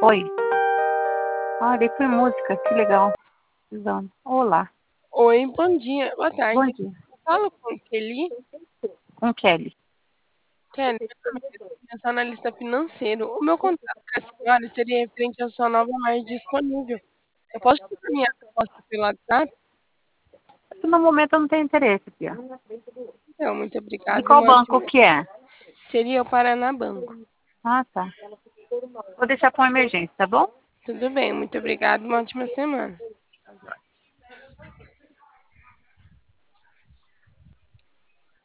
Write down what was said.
Oi. Olha, foi música, que legal. Suzana. Olá. Oi, bom dia, boa Bom tarde. dia. Eu falo com Kelly. Com Kelly. Kelly, meu nome é sou analista financeiro. O meu contato com a senhora seria referente à sua nova margem disponível. Eu posso te encaminhar a proposta pelo WhatsApp? No momento eu não tenho interesse, Pia. Então, muito De obrigada. qual banco que é? Seria o Paraná Banco. Ah, tá. Vou deixar com emergência, tá bom? Tudo bem, muito obrigada. Uma ótima semana.